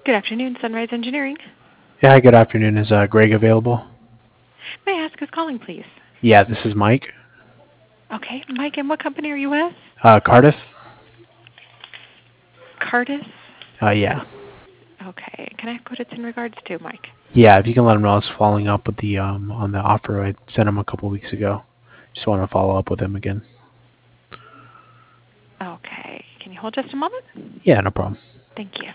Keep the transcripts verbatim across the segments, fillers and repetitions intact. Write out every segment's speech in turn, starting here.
Good afternoon, Sunrise Engineering. Yeah, hi, good afternoon. Is uh, Greg available? May I ask who's calling, please? Yeah, this is Mike. Okay, Mike, and what company are you with? Uh, Cardiff? Cardis? Uh, yeah. Okay, can I ask what it's in regards to, Mike? Yeah, if you can let him know I was following up with the um on the offer I sent him a couple weeks ago. Just want to follow up with him again. Okay, can you hold just a moment? Yeah, no problem. Thank you.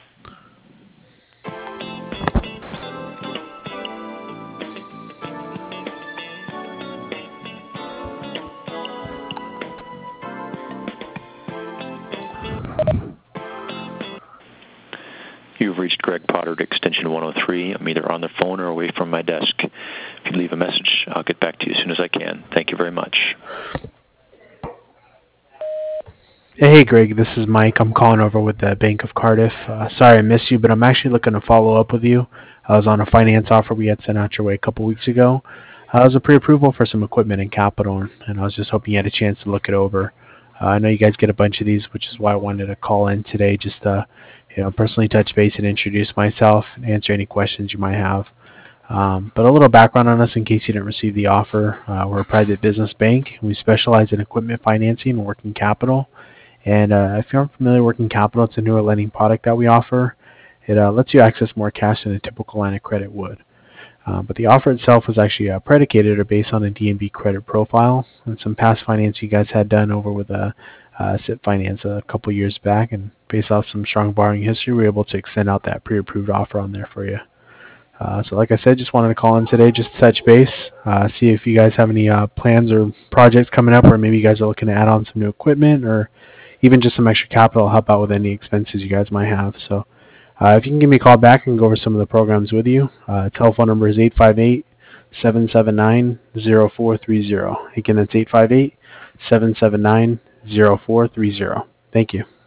You've reached Greg Potter at extension one oh three. I'm either on the phone or away from my desk. If you leave a message, I'll get back to you as soon as I can. Thank you very much. Hey, Greg, this is Mike. I'm calling over with the Bank of Cardiff. Uh, sorry I missed you, but I'm actually looking to follow up with you. I was on a finance offer we had sent out your way a couple weeks ago. Uh, it was a pre-approval for some equipment and capital, and I was just hoping you had a chance to look it over. Uh, I know you guys get a bunch of these, which is why I wanted to call in today, just to you know, personally touch base and introduce myself and answer any questions you might have. Um, but a little background on us in case you didn't receive the offer. Uh, we're a private business bank. We specialize in equipment financing and working capital. And uh, if you aren't familiar with working capital, it's a newer lending product that we offer. It uh, lets you access more cash than a typical line of credit would. Uh, but the offer itself was actually uh, predicated or based on a D and B credit profile and some past finance you guys had done over with a uh, S I P Finance a couple years back. And based off some strong borrowing history, we were able to extend out that pre-approved offer on there for you. Uh, so like I said, just wanted to call in today just to touch base, uh, see if you guys have any uh, plans or projects coming up, or maybe you guys are looking to add on some new equipment or even just some extra capital to help out with any expenses you guys might have. So uh, if you can give me a call back and go over some of the programs with you, uh, telephone number is eight five eight, seven seven nine, zero four three zero. Again, that's eight five eight, seven seven nine, zero four three zero. Thank you.